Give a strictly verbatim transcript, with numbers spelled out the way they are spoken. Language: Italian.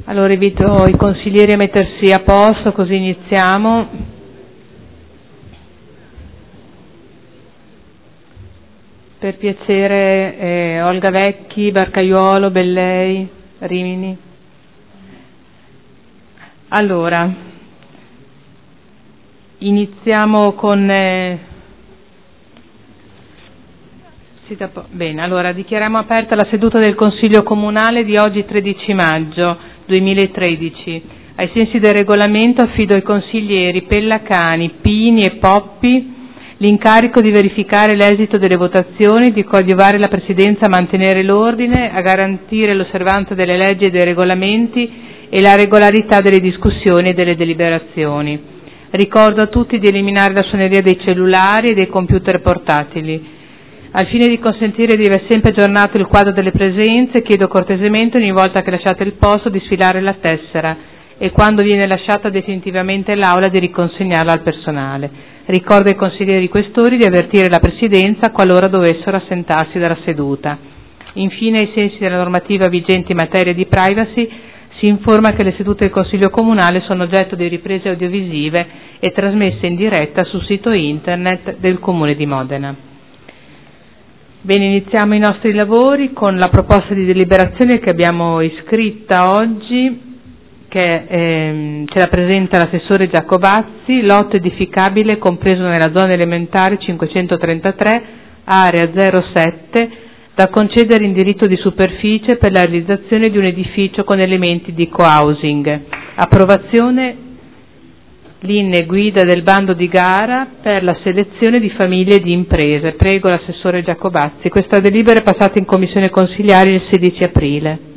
Allora invito i consiglieri a mettersi a posto, così iniziamo. Per piacere, eh, Olga Vecchi, Barcaiuolo, Bellei, Rimini. Allora, iniziamo con... Eh, Bene, allora dichiariamo aperta la seduta del Consiglio Comunale di oggi tredici maggio duemilatredici. Ai sensi del regolamento affido ai consiglieri Pellacani, Pini e Poppi l'incarico di verificare l'esito delle votazioni, di coadiuvare la Presidenza a mantenere l'ordine, a garantire l'osservanza delle leggi e dei regolamenti e la regolarità delle discussioni e delle deliberazioni. Ricordo a tutti di eliminare la suoneria dei cellulari e dei computer portatili. Al fine di consentire di avere sempre aggiornato il quadro delle presenze, chiedo cortesemente ogni volta che lasciate il posto di sfilare la tessera e quando viene lasciata definitivamente l'Aula di riconsegnarla al personale. Ricordo ai consiglieri questori di avvertire la Presidenza qualora dovessero assentarsi dalla seduta. Infine, ai sensi della normativa vigente in materia di privacy, si informa che le sedute del Consiglio Comunale sono oggetto di riprese audiovisive e trasmesse in diretta sul sito internet del Comune di Modena. Bene, iniziamo i nostri lavori con la proposta di deliberazione che abbiamo iscritta oggi, che ehm, ce la presenta l'assessore Giacobazzi, lotto edificabile compreso nella zona elementare cinquecentotrentatré, area zero sette, da concedere in diritto di superficie per la realizzazione di un edificio con elementi di co-housing. Approvazione linee guida del bando di gara per la selezione di famiglie e di imprese. Prego l'assessore Giacobazzi. Questa delibera è passata in commissione consigliare il sedici aprile.